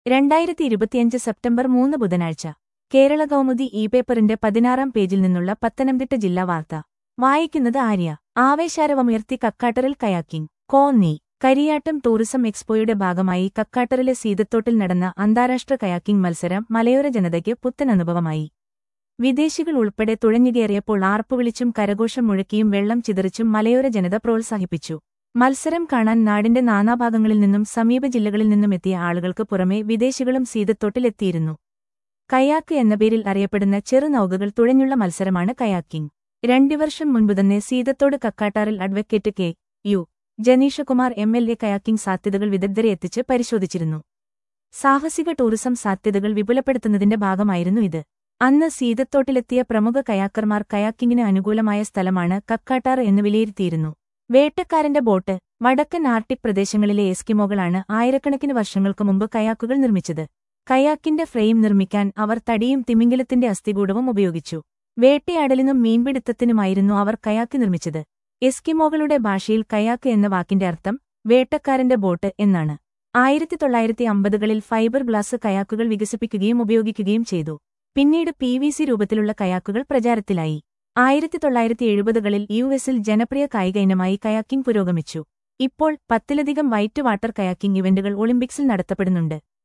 2025 September 3 ബുധനാഴ്ച കേരള കൗമുദി പേപ്പറിന്റെ 16-ാം പേജിൽ നിന്നുള്ള പത്തനംതിട്ട ജില്ലാ വാർത്ത വായിക്കുന്നത് ആര്യ. ആവേശാരവമുയർത്തി കക്കാട്ടറിൽ കയാക്കിംഗ്. കോന്നി കരിയാട്ടം ടൂറിസം എക്സ്പോയുടെ ഭാഗമായി കക്കാട്ടറിലെ സീതത്തോട്ടിൽ നടന്ന അന്താരാഷ്ട്ര കയാക്കിംഗ് മത്സരം മലയോര ജനതയ്ക്ക് പുത്തൻ അനുഭവമായി. വിദേശികൾ ഉൾപ്പെടെ തുഴഞ്ഞുകയറിയപ്പോൾ ആർപ്പുവിളിച്ചും കരഘോഷം മുഴക്കിയും വെള്ളം ചിതറിച്ചും മലയോര ജനത പ്രോത്സാഹിപ്പിച്ചു. മത്സരം കാണാൻ നാടിന്റെ നാനാഭാഗങ്ങളിൽ നിന്നും സമീപ ജില്ലകളിൽ നിന്നും എത്തിയ ആളുകൾക്ക് പുറമെ വിദേശികളും സീതത്തോട്ടിലെത്തിയിരുന്നു. കയാക്ക് എന്ന പേരിൽ അറിയപ്പെടുന്ന ചെറുനൗകകൾ തുഴഞ്ഞുള്ള മത്സരമാണ് കയാക്കിംഗ്. 2 വർഷം മുൻപ് തന്നെ സീതത്തോട് കക്കാട്ടാറിൽ advocate K. U. Janeeshkumar MLA kayaking സാധ്യതകൾ വിദഗ്ധരെ എത്തിച്ച് പരിശോധിച്ചിരുന്നു. സാഹസിക ടൂറിസം സാധ്യതകൾ വിപുലപ്പെടുത്തുന്നതിന്റെ ഭാഗമായിരുന്നു ഇത്. അന്ന് സീതത്തോട്ടിലെത്തിയ പ്രമുഖ കയാക്കർമാർ കയാക്കിങ്ങിന് അനുകൂലമായ സ്ഥലമാണ് കക്കാട്ടാർ എന്ന് വിലയിരുത്തിയിരുന്നു. വേട്ടക്കാരന്റെ ബോട്ട്. വടക്കൻ ആർട്ടിക് പ്രദേശങ്ങളിലെ എസ്കിമോകളാണ് ആയിരക്കണക്കിന് വർഷങ്ങൾക്ക് മുമ്പ് കയാക്കുകൾ നിർമ്മിച്ചത്. കയാക്കിന്റെ ഫ്രെയിം നിർമ്മിക്കാൻ അവർ തടിയും തിമിംഗലത്തിന്റെ അസ്ഥികൂടവും ഉപയോഗിച്ചു. വേട്ടയാടലിനും മീൻപിടുത്തത്തിനുമായിരുന്നു അവർ കയാക്ക് നിർമ്മിച്ചത്. എസ്കിമോകളുടെ ഭാഷയിൽ കയാക്ക് എന്ന വാക്കിന്റെ അർത്ഥം വേട്ടക്കാരന്റെ ബോട്ട് എന്നാണ്. 1950കളിൽ ഫൈബർ ഗ്ലാസ് കയാക്കുകൾ വികസിപ്പിക്കുകയും ഉപയോഗിക്കുകയും ചെയ്തു. പിന്നീട് PVC രൂപത്തിലുള്ള കയാക്കുകൾ പ്രചാരത്തിലായി. 1970കളിൽ US-ൽ ജനപ്രിയ കായിക ഇനമായി കയാക്കിംഗ് പുരോഗമിച്ചു. ഇപ്പോൾ 10ലധികം വൈറ്റ് വാട്ടർ കയാക്കിംഗ് ഇവന്റുകൾ ഒളിമ്പിക്സിൽ നടത്തപ്പെടുന്നുണ്ട്.